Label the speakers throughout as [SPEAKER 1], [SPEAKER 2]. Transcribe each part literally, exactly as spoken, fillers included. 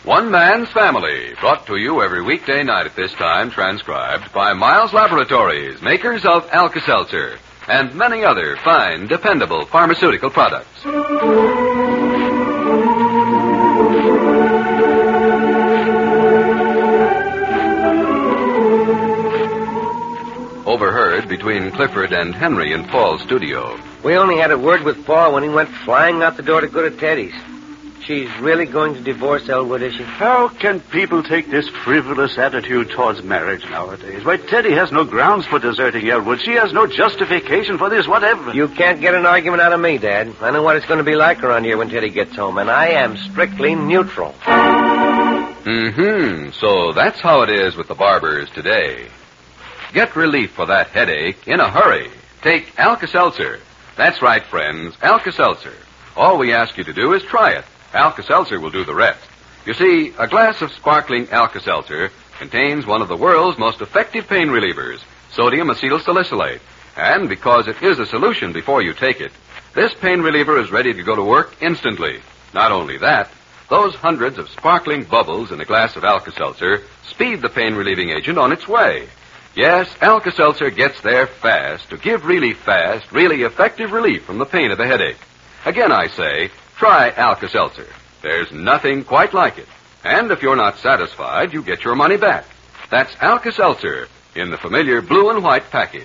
[SPEAKER 1] One Man's Family, brought to you every weekday night at this time, transcribed by Miles Laboratories, makers of Alka-Seltzer, and many other fine, dependable pharmaceutical products. Overheard between Clifford and Henry in Paul's studio.
[SPEAKER 2] We only had a word with Paul when he went flying out the door to go to Teddy's. She's really going to divorce Elwood, is she?
[SPEAKER 3] How can people take this frivolous attitude towards marriage nowadays? Why, Teddy has no grounds for deserting Elwood. She has no justification for this, whatever.
[SPEAKER 2] You can't get an argument out of me, Dad. I know what it's going to be like around here when Teddy gets home, and I am strictly neutral.
[SPEAKER 1] Mm-hmm. So that's how it is with the barbers today. Get relief for that headache in a hurry. Take Alka-Seltzer. That's right, friends, Alka-Seltzer. All we ask you to do is try it. Alka-Seltzer will do the rest. You see, a glass of sparkling Alka-Seltzer contains one of the world's most effective pain relievers, sodium acetylsalicylate. And because it is a solution before you take it, this pain reliever is ready to go to work instantly. Not only that, those hundreds of sparkling bubbles in a glass of Alka-Seltzer speed the pain-relieving agent on its way. Yes, Alka-Seltzer gets there fast to give really fast, really effective relief from the pain of a headache. Again, I say, try Alka-Seltzer. There's nothing quite like it. And if you're not satisfied, you get your money back. That's Alka-Seltzer in the familiar blue and white package.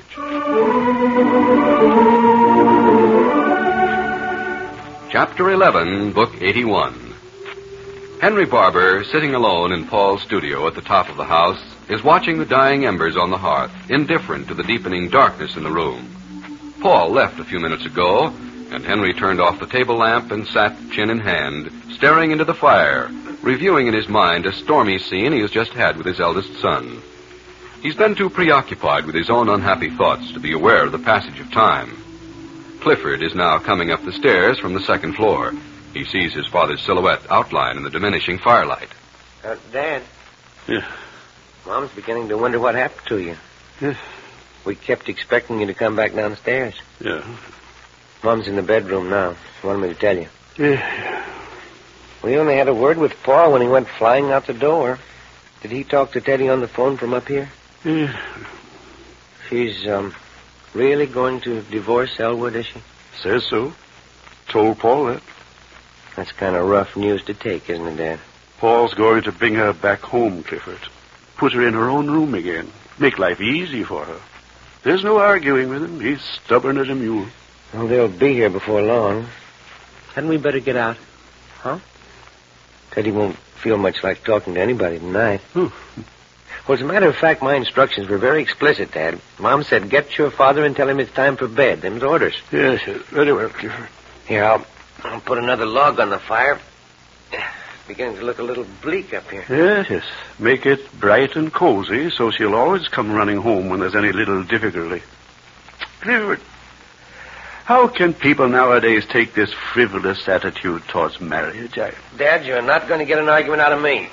[SPEAKER 1] Chapter eleven, Book eighty-one. Henry Barber, sitting alone in Paul's studio at the top of the house, is watching the dying embers on the hearth, indifferent to the deepening darkness in the room. Paul left a few minutes ago, and Henry turned off the table lamp and sat, chin in hand, staring into the fire, reviewing in his mind a stormy scene he has just had with his eldest son. He's been too preoccupied with his own unhappy thoughts to be aware of the passage of time. Clifford is now coming up the stairs from the second floor. He sees his father's silhouette outlined in the diminishing firelight.
[SPEAKER 2] Uh, Dad.
[SPEAKER 3] Yeah.
[SPEAKER 2] Mom's beginning to wonder what happened to you.
[SPEAKER 3] Yeah.
[SPEAKER 2] We kept expecting you to come back downstairs.
[SPEAKER 3] Yeah.
[SPEAKER 2] Mom's in the bedroom now. She wanted me to tell you.
[SPEAKER 3] Yeah.
[SPEAKER 2] We only had a word with Paul when he went flying out the door. Did he talk to Teddy on the phone from up here?
[SPEAKER 3] Yeah.
[SPEAKER 2] She's, um, really going to divorce Elwood, is she?
[SPEAKER 3] Says so. Told Paul that.
[SPEAKER 2] That's kind of rough news to take, isn't it, Dad?
[SPEAKER 3] Paul's going to bring her back home, Clifford. Put her in her own room again. Make life easy for her. There's no arguing with him. He's stubborn as a mule.
[SPEAKER 2] Well, they'll be here before long. Hadn't we better get out? Huh? Teddy won't feel much like talking to anybody tonight.
[SPEAKER 3] Hmm.
[SPEAKER 2] Well, as a matter of fact, my instructions were very explicit, Dad. Mom said, get your father and tell him it's time for bed. Them's orders.
[SPEAKER 3] Yes, yes. Very well, Clifford.
[SPEAKER 2] Here, I'll, I'll put another log on the fire. It's beginning to look a little bleak up here.
[SPEAKER 3] Yes, yes. Make it bright and cozy so she'll always come running home when there's any little difficulty. Clifford, how can people nowadays take this frivolous attitude towards marriage? I...
[SPEAKER 2] Dad, you're not going to get an argument out of me.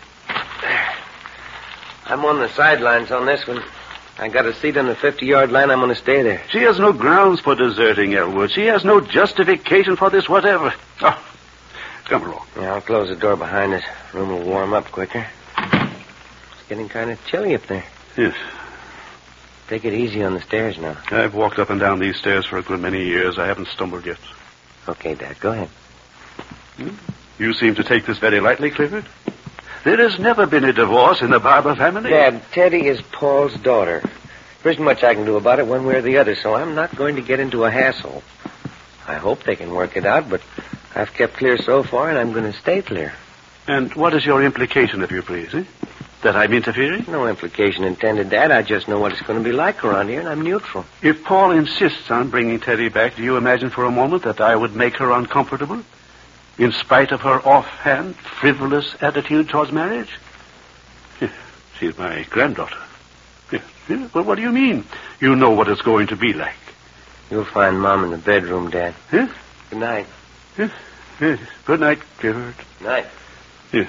[SPEAKER 2] I'm on the sidelines on this one. I got a seat on the fifty-yard line. I'm going to stay there.
[SPEAKER 3] She has no grounds for deserting Elwood. She has no justification for this whatever. Oh, come along.
[SPEAKER 2] Yeah, I'll close the door behind us. Room will warm up quicker. It's getting kind of chilly up there.
[SPEAKER 3] Yes.
[SPEAKER 2] Take it easy on the stairs now.
[SPEAKER 3] I've walked up and down these stairs for a good many years. I haven't stumbled yet.
[SPEAKER 2] Okay, Dad, go ahead.
[SPEAKER 3] Hmm? You seem to take this very lightly, Clifford. There has never been a divorce in the Barber family.
[SPEAKER 2] Dad, Teddy is Paul's daughter. There isn't much I can do about it one way or the other, so I'm not going to get into a hassle. I hope they can work it out, but I've kept clear so far, and I'm going to stay clear.
[SPEAKER 3] And what is your implication, if you please, eh? That I'm interfering?
[SPEAKER 2] No implication intended, Dad. I just know what it's going to be like around here, and I'm neutral.
[SPEAKER 3] If Paul insists on bringing Teddy back, do you imagine for a moment that I would make her uncomfortable? In spite of her offhand, frivolous attitude towards marriage? Yeah, she's my granddaughter. Yeah, yeah, well, what do you mean? You know what it's going to be like.
[SPEAKER 2] You'll find Mom in the bedroom, Dad.
[SPEAKER 3] Yeah?
[SPEAKER 2] Good night.
[SPEAKER 3] Yeah, yeah. Good night, Clifford.
[SPEAKER 2] Night.
[SPEAKER 3] Yeah.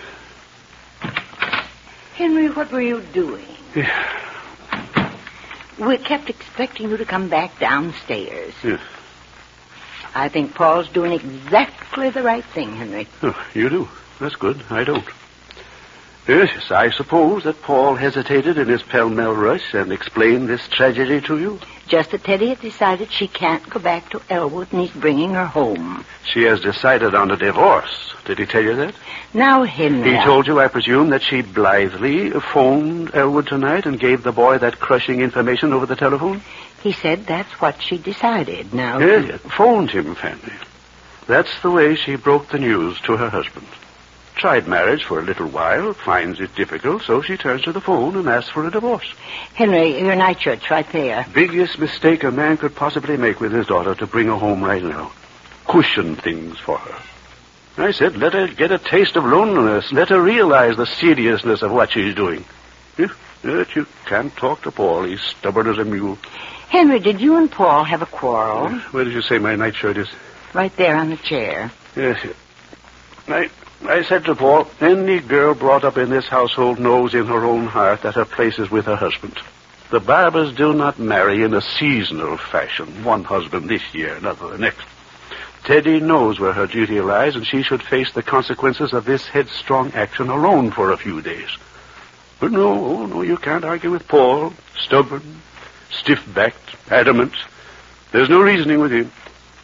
[SPEAKER 4] Henry, what were you doing?
[SPEAKER 3] Yeah.
[SPEAKER 4] We kept expecting you to come back downstairs.
[SPEAKER 3] Yeah.
[SPEAKER 4] I think Paul's doing exactly the right thing, Henry.
[SPEAKER 3] Oh, you do. That's good. I don't. Yes, yes, I suppose that Paul hesitated in his pell-mell rush and explained this tragedy to you?
[SPEAKER 4] Just that Teddy had decided she can't go back to Elwood and he's bringing her home.
[SPEAKER 3] She has decided on a divorce. Did he tell you that?
[SPEAKER 4] Now, Henry...
[SPEAKER 3] He told you, I presume, that she blithely phoned Elwood tonight and gave the boy that crushing information over the telephone?
[SPEAKER 4] He said that's what she decided. Now...
[SPEAKER 3] Yes, yes, phoned him, Fanny. That's the way she broke the news to her husband. Tried marriage for a little while, finds it difficult, so she turns to the phone and asks for a divorce.
[SPEAKER 4] Henry, your nightshirt's right there.
[SPEAKER 3] Biggest mistake a man could possibly make with his daughter to bring her home right now. Cushion things for her. I said, let her get a taste of loneliness. Let her realize the seriousness of what she's doing. But you can't talk to Paul. He's stubborn as a mule.
[SPEAKER 4] Henry, did you and Paul have a quarrel?
[SPEAKER 3] Where did you say my nightshirt is?
[SPEAKER 4] Right there on the chair.
[SPEAKER 3] Yes. I, I said to Paul, any girl brought up in this household knows in her own heart that her place is with her husband. The Barbers do not marry in a seasonal fashion. One husband this year, another the next. Teddy knows where her duty lies, and she should face the consequences of this headstrong action alone for a few days. But no, oh, no, you can't argue with Paul. Stubborn, stiff-backed, adamant. There's no reasoning with him.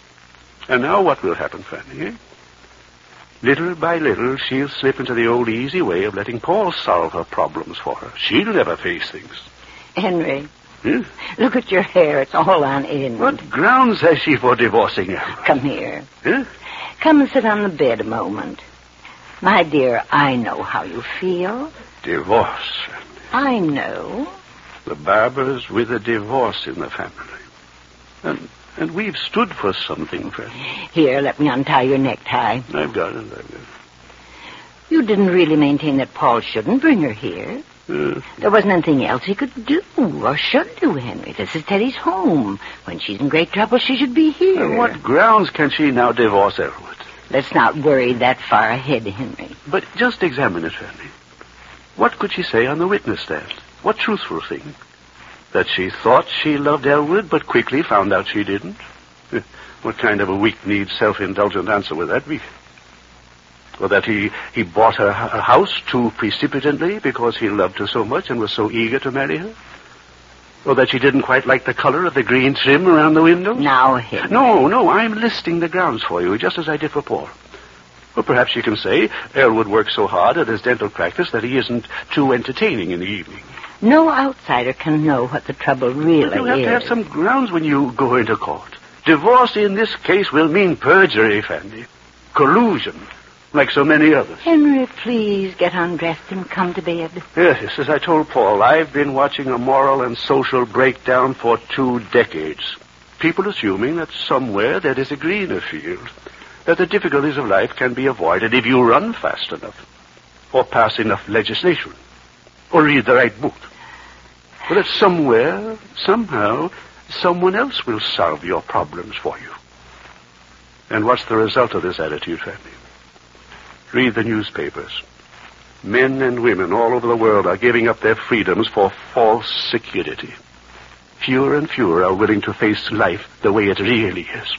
[SPEAKER 3] And now what will happen, Fanny, eh? Little by little, she'll slip into the old easy way of letting Paul solve her problems for her. She'll never face things.
[SPEAKER 4] Henry,
[SPEAKER 3] Hmm?
[SPEAKER 4] look at your hair. It's all on end.
[SPEAKER 3] What grounds has she for divorcing him?
[SPEAKER 4] Come here.
[SPEAKER 3] Huh?
[SPEAKER 4] Come and sit on the bed a moment. My dear, I know how you feel.
[SPEAKER 3] Divorce.
[SPEAKER 4] I know.
[SPEAKER 3] The Barbers with a divorce in the family. And and we've stood for something, friend.
[SPEAKER 4] Here, let me untie your necktie.
[SPEAKER 3] I've got it, I've got it.
[SPEAKER 4] You didn't really maintain that Paul shouldn't bring her here.
[SPEAKER 3] Uh,
[SPEAKER 4] There wasn't anything else he could do or should do, Henry. This is Teddy's home. When she's in great trouble, she should be here.
[SPEAKER 3] on what grounds can she now divorce Elwood?
[SPEAKER 4] Let's not worry that far ahead, Henry.
[SPEAKER 3] But just examine it, Fanny. What could she say on the witness stand? What truthful thing? That she thought she loved Elwood, but quickly found out she didn't? What kind of a weak-kneed, self-indulgent answer would that be? Or that he, he bought her a house too precipitately because he loved her so much and was so eager to marry her? Or that she didn't quite like the color of the green trim around the windows?
[SPEAKER 4] Now, Henry.
[SPEAKER 3] No, no, I'm listing the grounds for you, just as I did for Paul. Or perhaps you can say Elwood works so hard at his dental practice that he isn't too entertaining in the evening.
[SPEAKER 4] No outsider can know what the trouble really
[SPEAKER 3] You have
[SPEAKER 4] is.
[SPEAKER 3] to have some grounds when you go into court. Divorce in this case will mean perjury, Fanny. Collusion, like so many others.
[SPEAKER 4] Henry, please get undressed and come to bed.
[SPEAKER 3] Yes, yes, as I told Paul, I've been watching a moral and social breakdown for two decades. People assuming that somewhere there is a greener field, that the difficulties of life can be avoided if you run fast enough, or pass enough legislation, or read the right book. But that somewhere, somehow, someone else will solve your problems for you. And what's the result of this attitude, Fanny? Read the newspapers. Men and women all over the world are giving up their freedoms for false security. Fewer and fewer are willing to face life the way it really is.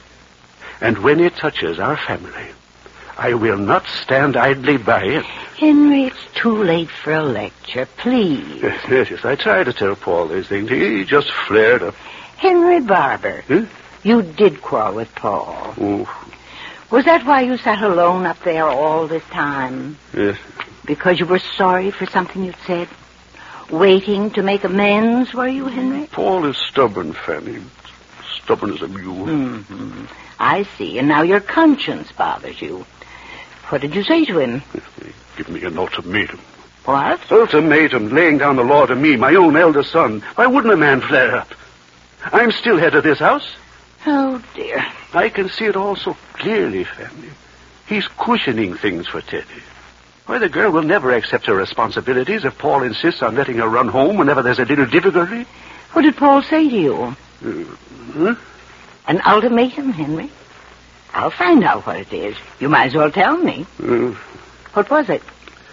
[SPEAKER 3] And when it touches our family, I will not stand idly by it.
[SPEAKER 4] Henry, it's too late for a lecture. Please.
[SPEAKER 3] Yes, yes, yes. I tried to tell Paul these things. He just flared up.
[SPEAKER 4] Henry Barber,
[SPEAKER 3] Huh?
[SPEAKER 4] you did quarrel with Paul.
[SPEAKER 3] Oh,
[SPEAKER 4] Was that why you sat alone up there all this time?
[SPEAKER 3] yes.
[SPEAKER 4] Because you were sorry for something you'd said? Waiting to make amends, were you, Henry?
[SPEAKER 3] Paul is stubborn, Fanny. Stubborn as a mule.
[SPEAKER 4] Mm-hmm. I see. And now your conscience bothers you. What did you say to him?
[SPEAKER 3] Give me an ultimatum.
[SPEAKER 4] What?
[SPEAKER 3] Ultimatum, laying down the law to me, my own elder son. Why wouldn't a man flare up? I'm still head of this house.
[SPEAKER 4] Oh, dear.
[SPEAKER 3] I can see it all so clearly, Fanny. He's cushioning things for Teddy. Why, the girl will never accept her responsibilities if Paul insists on letting her run home whenever there's a little difficulty.
[SPEAKER 4] What did Paul say to you?
[SPEAKER 3] Uh, huh?
[SPEAKER 4] An ultimatum, Henry? I'll find out what it is. You might as well tell me.
[SPEAKER 3] Uh,
[SPEAKER 4] What was it?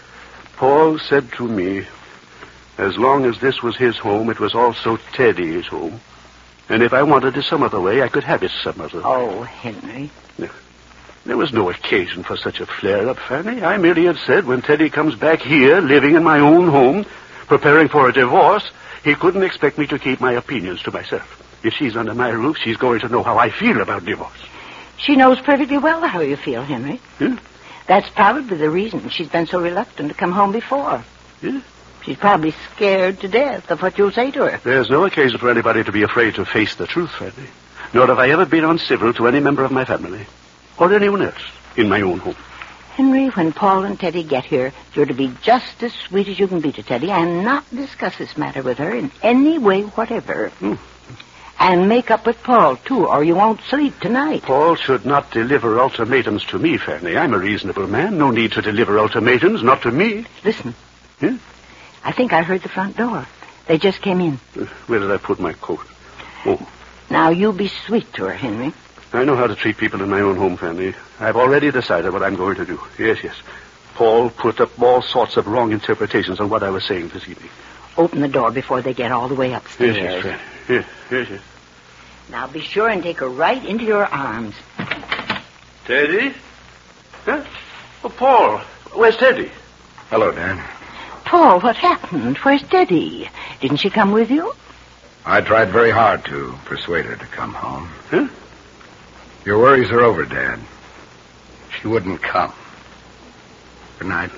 [SPEAKER 3] Paul said to me, as long as this was his home, it was also Teddy's home. And if I wanted it some other way, I could have it some other way.
[SPEAKER 4] Oh, Henry.
[SPEAKER 3] There was no occasion for such a flare-up, Fanny. I merely had said when Teddy comes back here, living in my own home, preparing for a divorce, he couldn't expect me to keep my opinions to myself. If she's under my roof, she's going to know how I feel about divorce.
[SPEAKER 4] She knows perfectly well how you feel, Henry.
[SPEAKER 3] Yeah?
[SPEAKER 4] That's probably the reason she's been so reluctant to come home before.
[SPEAKER 3] Yeah?
[SPEAKER 4] She's probably scared to death of what you'll say to her.
[SPEAKER 3] There's no occasion for anybody to be afraid to face the truth, Fanny. Nor have I ever been uncivil to any member of my family. Or anyone else in my own home.
[SPEAKER 4] Henry, when Paul and Teddy get here, you're to be just as sweet as you can be to Teddy and not discuss this matter with her in any way whatever.
[SPEAKER 3] Hmm.
[SPEAKER 4] And make up with Paul, too, or you won't sleep tonight.
[SPEAKER 3] Paul should not deliver ultimatums to me, Fanny. I'm a reasonable man. No need to deliver ultimatums, not to me.
[SPEAKER 4] Listen.
[SPEAKER 3] Yeah?
[SPEAKER 4] I think I heard the front door. They just came in.
[SPEAKER 3] Uh, where did I put my coat? Oh.
[SPEAKER 4] Now, you be sweet to her, Henry.
[SPEAKER 3] I know how to treat people in my own home, Fanny. I've already decided what I'm going to do. Yes, yes. Paul put up all sorts of wrong interpretations on what I was saying this evening.
[SPEAKER 4] Open the door before they get all the way upstairs.
[SPEAKER 3] Yes, yes, Fanny. Yes, yes, yes.
[SPEAKER 4] Now, be sure and take her right into your arms.
[SPEAKER 3] Teddy? Huh? Oh, Paul. Where's Teddy?
[SPEAKER 5] Hello, Dan.
[SPEAKER 4] Paul, what happened? Where's Teddy? Didn't she come with you?
[SPEAKER 5] I tried very hard to persuade her to come home.
[SPEAKER 3] Huh?
[SPEAKER 5] Your worries are over, Dad. She wouldn't come. Good night.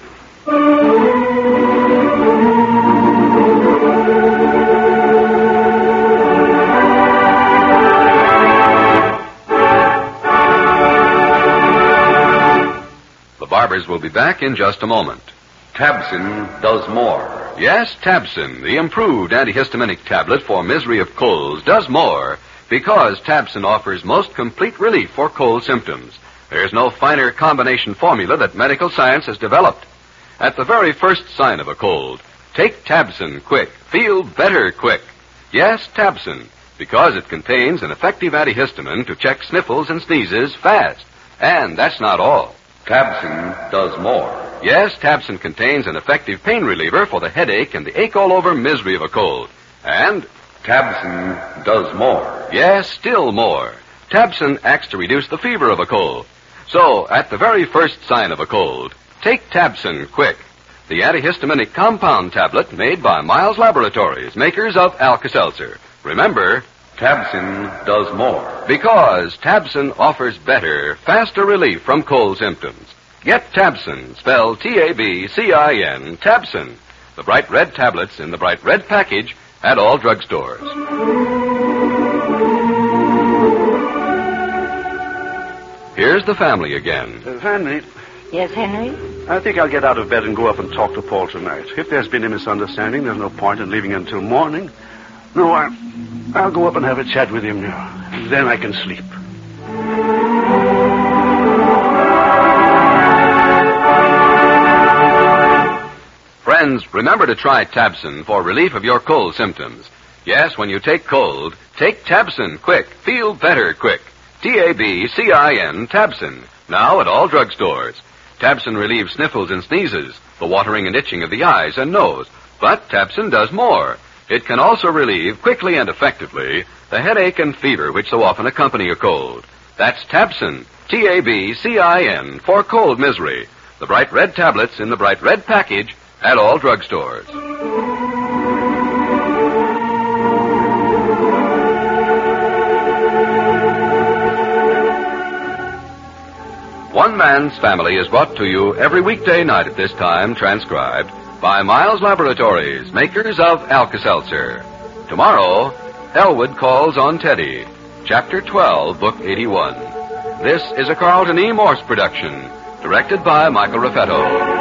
[SPEAKER 1] The Barbers will be back in just a moment.
[SPEAKER 6] Tabson does more.
[SPEAKER 1] Yes, Tabson, the improved antihistaminic tablet for misery of colds, does more because Tabson offers most complete relief for cold symptoms. There's no finer combination formula that medical science has developed. At the very first sign of a cold, take Tabson quick. Feel better quick. Yes, Tabson, because it contains an effective antihistamine to check sniffles and sneezes fast. And that's not all.
[SPEAKER 6] Tabson does more.
[SPEAKER 1] Yes, Tabson contains an effective pain reliever for the headache and the ache-all-over misery of a cold. And
[SPEAKER 6] Tabson does more.
[SPEAKER 1] yes, still more. Tabson acts to reduce the fever of a cold. So, at the very first sign of a cold, take Tabson quick. The antihistaminic compound tablet made by Miles Laboratories, makers of Alka-Seltzer. Remember,
[SPEAKER 6] Tabson does more.
[SPEAKER 1] because Tabson offers better, faster relief from cold symptoms. Get Tabson, spelled T A B C I N, Tabson. The bright red tablets in the bright red package at all drugstores. Here's the family again.
[SPEAKER 3] Uh, Fanny,
[SPEAKER 4] Yes, Henry?
[SPEAKER 3] I think I'll get out of bed and go up and talk to Paul tonight. If there's been a misunderstanding, there's no point in leaving until morning. No, I, I'll go up and have a chat with him now. Then I can sleep.
[SPEAKER 1] Friends, remember to try Tabson for relief of your cold symptoms. Yes, when you take cold, take Tabson quick. Feel better quick. T A B C I N, Tabson. Now at all drugstores. Tabson relieves sniffles and sneezes, the watering and itching of the eyes and nose. But Tabson does more. It can also relieve, quickly and effectively, the headache and fever which so often accompany a cold. That's Tabson, T A B C I N, for cold misery. The bright red tablets in the bright red package at all drugstores. One Man's Family is brought to you every weekday night at this time, transcribed by Miles Laboratories, makers of Alka-Seltzer. Tomorrow, Elwood Calls on Teddy, Chapter twelve, Book eighty-one. This is a Carlton E. Morse production, directed by Michael Raffetto.